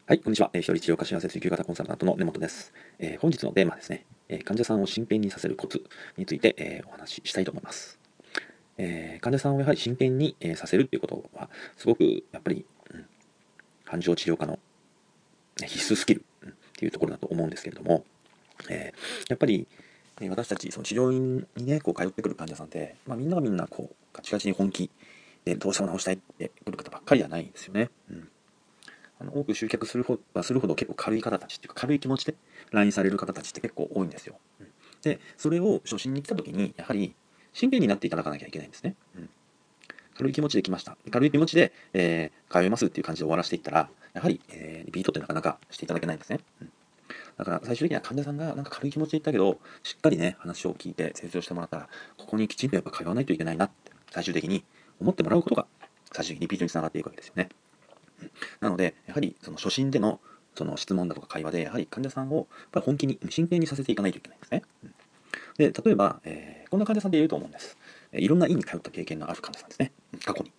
はい、こんにちは。一人治療科幸せ追求型コンサルタントの根本です。本日のテーマはですね、患者さんを真剣にさせるコツについて、お話ししたいと思います。患者さんをやはり真剣に、させるっていうことは、すごくやっぱり、感情治療科の、必須スキル、っていうところだと思うんですけれども、やっぱり、私たちその治療院にね、こう通ってくる患者さんって、みんながみんなこうガチガチに本気でどうしても治したいってくる方ばっかりじゃないんですよね。多く集客するほど結構軽い方たちっていうか軽い気持ちで来院される方たちって結構多いんですよ。で、それを初診に来た時にやはり真剣になっていただかなきゃいけないんですね。軽い気持ちで来ました。軽い気持ちで、通いますっていう感じで終わらせていったら、やはり、リピートってなかなかしていただけないんですね。だから最終的には患者さんがなんか軽い気持ちで言ったけど、しっかりね、話を聞いて成長してもらったら、ここにきちんとやっぱ通わないといけないなって、最終的に思ってもらうことが、最終的にリピートにつながっていくわけですよね。なので、やはりその初診でのその質問だとか会話で、やはり患者さんをやっぱり本気に、真剣にさせていかないといけないんですね。で、例えば、こんな患者さんでいると思うんです。いろんな院に通った経験のある患者さんですね。過去に。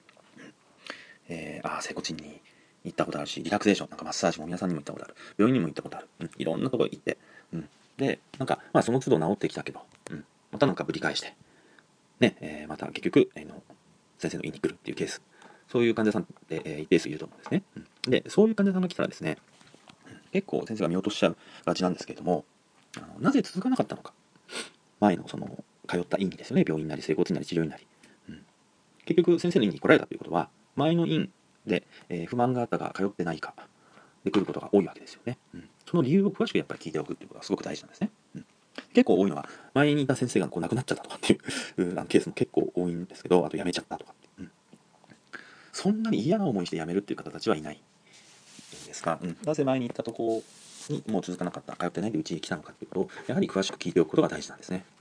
整骨院に行ったことあるし、リラクゼーション、なんかマッサージも皆さんにも行ったことある。病院にも行ったことある。いろんなところ行って。で、なんか、その都度治ってきたけど、またなんかぶり返して、ね、また結局、先生の院に来るっていうケース。そういう患者さんって、一定数いると思うんですね。で、そういう患者さんが来たらですね、結構先生が見落としちゃうがちなんですけれども、なぜ続かなかったのか。前のその、通った院にですよね、病院なり整骨院なり治療院なり。結局先生の院に来られたということは、前の院で、不満があったか通ってないかで来ることが多いわけですよね。その理由を詳しくやっぱり聞いておくっていうことがすごく大事なんですね。結構多いのは、前にいた先生がこう亡くなっちゃったとかっていうケースも結構多いんですけど、あと辞めちゃったとかって。そんなに嫌な思いして辞めるっていう方たちはいないんですが、なぜ前に行ったところにもう続かなかった、通ってないでうちに来たのかっていうことを、やはり詳しく聞いておくことが大事なんですね。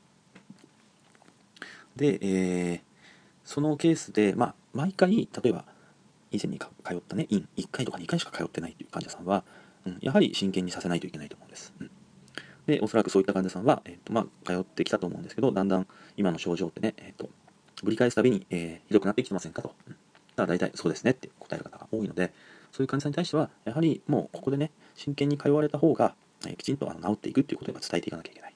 で、そのケースで、毎回、例えば、以前に通ったね、院1回とか2回しか通ってないという患者さんは、やはり真剣にさせないといけないと思うんです。で、おそらくそういった患者さんは、通ってきたと思うんですけど、だんだん今の症状ってね、ぶり返すたびに、ひどくなってきてませんかと。だから大体そうですねって答える方が多いので、そういう患者さんに対しては、やはりもうここでね、真剣に通われた方が、きちんと治っていくっていうことを伝えていかなきゃいけない。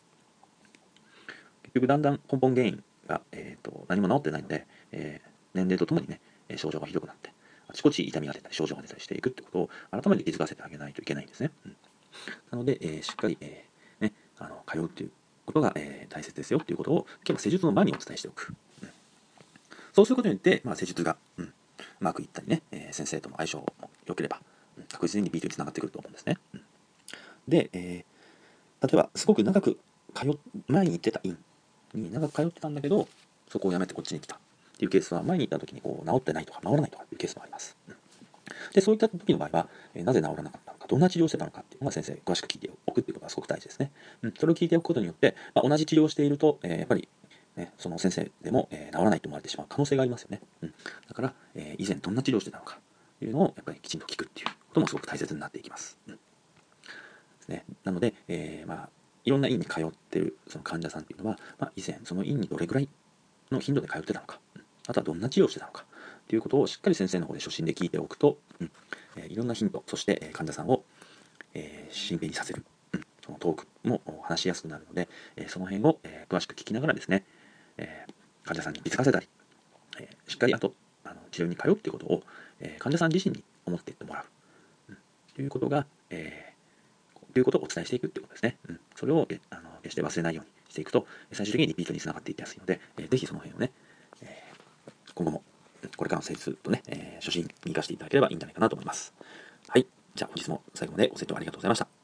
結局だんだん根本原因が、何も治ってないので、年齢とともにね、症状がひどくなって、あちこち痛みが出たり症状が出たりしていくってことを改めて気づかせてあげないといけないんですね。なので、しっかり、通うっていうことが、大切ですよっていうことを結構施術の前にお伝えしておく。そうすることによって、施術が、うまくいったりね、先生との相性も良ければ、確実にリピートにつながってくると思うんですね。で、例えばすごく長く前に行ってた院に長く通ってたんだけど、そこを辞めてこっちに来たっていうケースは、前に行った時にこう治ってないとか治らないとかっていうケースもあります。で、そういった時の場合は、なぜ治らなかったのか、どんな治療をしてたのかっていうのが先生詳しく聞いておくっていうことがすごく大事ですね。それを聞いておくことによって、同じ治療をしていると、やっぱり、その先生でも、治らないと思われてしまう可能性がありますよね。だから、以前どんな治療をしてたのかというのをやっぱりきちんと聞くっていうこともすごく大切になっていきます。ですね。なので、いろんな院に通っているその患者さんっていうのは、以前その院にどれぐらいの頻度で通ってたのか、あとはどんな治療をしてたのかということをしっかり先生の方で初診で聞いておくと、いろんなヒント、そして、患者さんを、真剣にさせる、そのトークも話しやすくなるので、その辺を、詳しく聞きながらですね、患者さんに気づかせたり、しっかり治療に通うということを、患者さん自身に思っていってもらう、ということが、ということをお伝えしていくということですね。それを決して忘れないようにしていくと、最終的にリピートにつながっていきやすいので、ぜひその辺をね、今後もこれからの施術とね、初心に生かしていただければいいんじゃないかなと思います。はい。じゃあ本日も最後までご清聴ありがとうございました。